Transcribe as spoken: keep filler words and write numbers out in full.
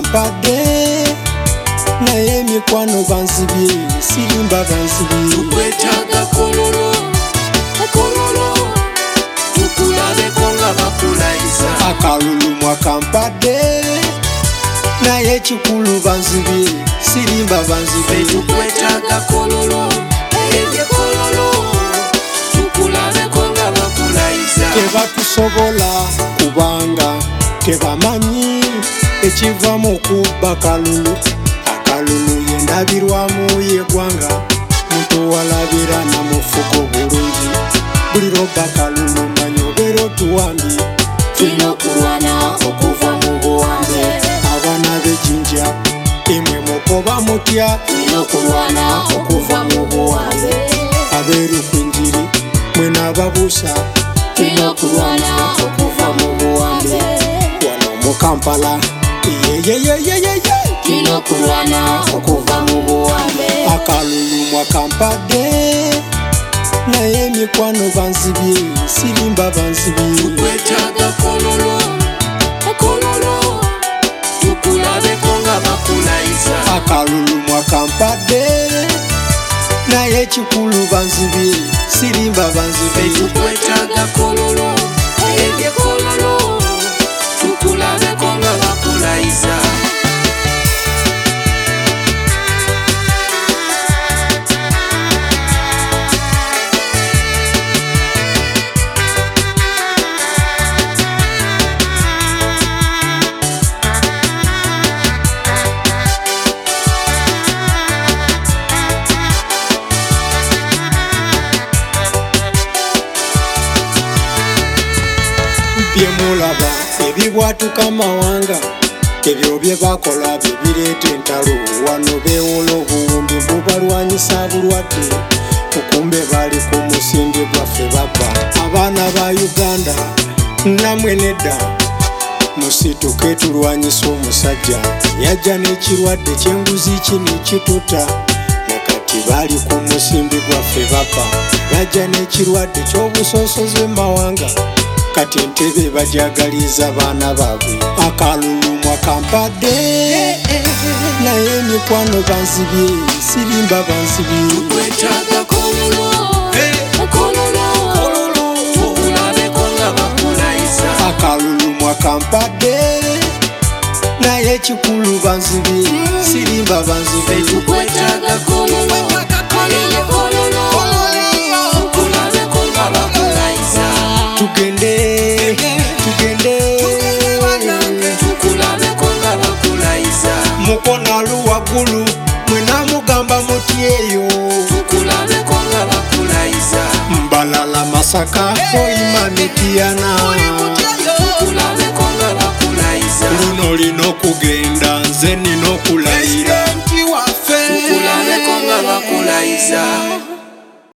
kampadde naye emikwano banzibye sirimba banzibye tukwetaaga kololo kololo tukulabeko nga bakulayiza akalulu mwakampadde naye ekikulu banzibye sirimba banzibye tukwetaaga kololo ebye kololo tukulabeko nga bakulayiza tebatusobola kubanga tebamanyi ekiva mu kubba kalulu akalulu yendabirwamu yegwanga mutuwalabira namufuko bulungi buli roba kalulu manyobera otuwambi tulina okulwana okuva mu buwambe abaana b'ejjinja emwe mukoba mutya tulina okulwana okuva mu buwambe abeerukwinjiri mwe n'ababuusa tulina okulwana okuva mu buwambe wano mu Kampala yeyeyeyeyeye tulina okulwana okuva mu buwambe akalulu mwakampadde naye emikwano banzibye sirimba banzibye tukwetaaga kololo kololo tukulabeko nga bakulayiza akalulu mwakampadde naye ekikulu banzibye sirimba banzibye tukwetaaga kololo ebye kololo tukulabeko nga bakulayiza byemulaba ebibwatuka mawanga ebyo bye bakola bye bireeta entalo wano beewola obuwumbi bubalwanyisa bulwadde okumbe bali ku musindi gwaffe babba abaana ba Uganda namwe nedda musituke tulwanyisa omusajja yajja n'ekirwadde ky'enguzi kino kituta nakati bali ku musimbi gwaffe babba bajja n'ekirwadde ky'obusosoze mu mawanga kati entebe bajagaliza baana baabwe akalulu mwakampadde naye emikwano banzibye sirimba banzibye tukwetaaga kololo kololo tukulabeko nga bakulayiza akalulu mwakampadde naye ekikulu banzibye sirimba banzibye tukwetaaga kololo ebye kololo tukulabeko nga bakulayiza tugende tugende tukulabeko nga bakulayiza mukonalu waggulu mwenamugamba muti eyo tukulabeko nga bakulayiza mbalala Masaka oyima Mityana tukulabeko nga bakulayiza luno lina okugenda nze nina okulayira tukulabeko nga bakulayiza